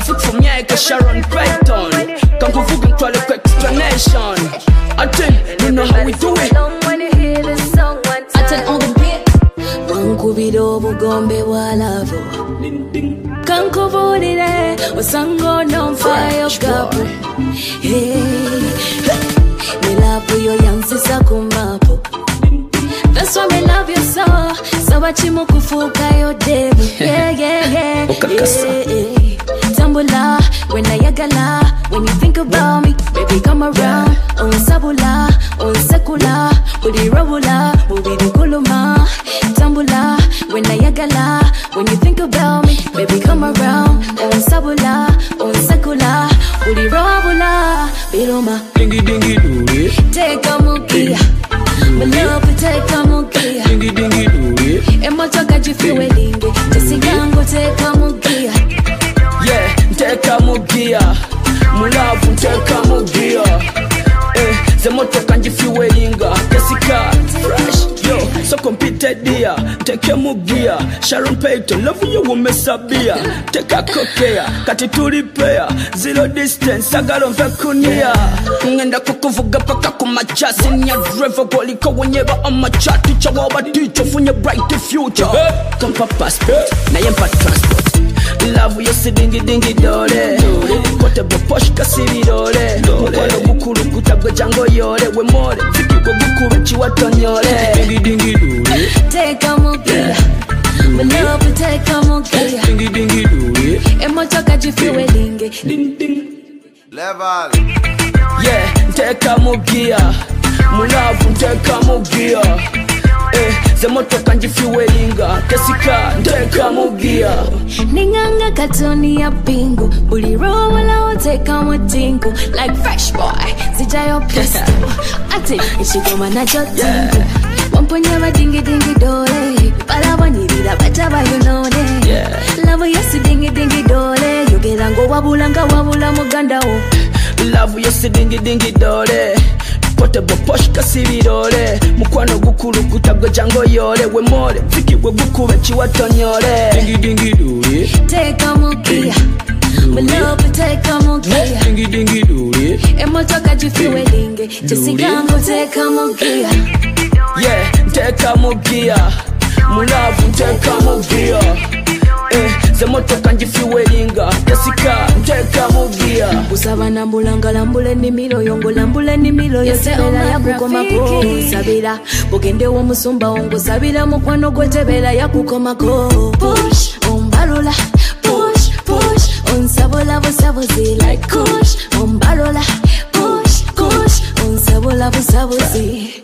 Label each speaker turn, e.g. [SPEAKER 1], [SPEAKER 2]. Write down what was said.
[SPEAKER 1] Traffic from me, I Sharon Payton. Can't go fucking try the explanation. I think you know how we do it.
[SPEAKER 2] I tell on the beat. Bankubido bugombe walavo. Kanko volile, wasango non fire gapu. Hey, milapu yo yansisa kumapo. That's why me love you so. Sawachimu kufuka yo devil. Yeah, yeah, yeah. Yeah. Tambula, when I yagala, when you think about me, baby come around. On sabula, on sekula, budi rawula, budi kuluma. Tambula, when I yagala, when you think about me, baby come around. On sabula, on sekula, budi rawula, biloma.
[SPEAKER 1] Dingy dingy do it.
[SPEAKER 2] Take a mukia, my love will take a mukia.
[SPEAKER 1] Dingy dingy do it.
[SPEAKER 2] Emotoka jifiwe lingi, jesigango take a mukia.
[SPEAKER 1] Yeah, take a mugia. Mulavu take a mugia. The motor can if you welinga. Jessica, fresh, yo, so competed dear. Take a mugia. Sharon Payton, love you will mess up beer. Take a cocktail, katituri player. Zero distance, sagalo vekunia. Ngenda kukuvuga paka kumachasi. Nya driver goli kawanyeba on my chat. Teacher wawa teacher for your bright future. Kampa passport, na yempa transport. Love you si dingy dingy dole. Portable posh kasiri dole. Mukolo bukuru kutabwe jango yole. We more, fiki go bukuru chiwatonyole. Dingy dingy dole.
[SPEAKER 2] Take a mukia. My love will take a mukia.
[SPEAKER 1] Dingy dingy dole.
[SPEAKER 2] Emotoka jifiwe lingi.
[SPEAKER 1] Ding ding.
[SPEAKER 3] Level.
[SPEAKER 1] Yeah, take a mugia. Mulavu take a mugia. The motor can if you welinga. Jessica, take a mugia.
[SPEAKER 2] Ninganga katoni ya bingo. Buliro wala oteka mutingo. Like fresh boy, zijayo pistol. Ate, ishigoma na jotingo. Wamponya wa dingy dingy dole. Pala wanirida bachaba you know it. Love you si dingy dingy dole. Yogerango wabulanga wabula muganda o.
[SPEAKER 1] Love you si dingy dingy dole. Portable posh kasiri dole. Mukwano gukuru kutabwe jango yole. We more, fiki we bukube chiwatonyole. Dingy dingy dole.
[SPEAKER 2] Take a mukia. My love will take a mukia.
[SPEAKER 1] Dingy dingy dole.
[SPEAKER 2] Emotoka jifiwe lingi. Jesigango take a mukia.
[SPEAKER 1] Yeah, take a mugia. Mulavu take a mugia. The motor can if you welinga. Jessica, take a mugia.
[SPEAKER 2] Usaba nambulanga lambule ni milo yongo lambule ni milo yosebela ya kukoma ko. Sabira, bugende wo musumba ongo sabira mukwano gwetebela ya kukoma ko. Push, umbalula, push, push. Unsabola busabuzi like kush. Umbalula, push, push. Unsabola busabuzi.